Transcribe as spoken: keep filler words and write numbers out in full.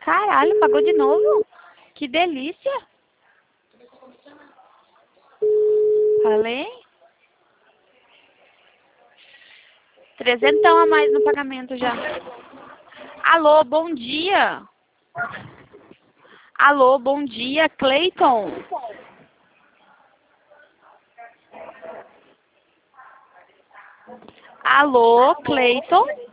Caralho, pagou de novo? Que delícia. Falei? Trezentão a mais no pagamento já. Alô, bom dia. Alô, bom dia, Cleiton. Alô, Cleiton.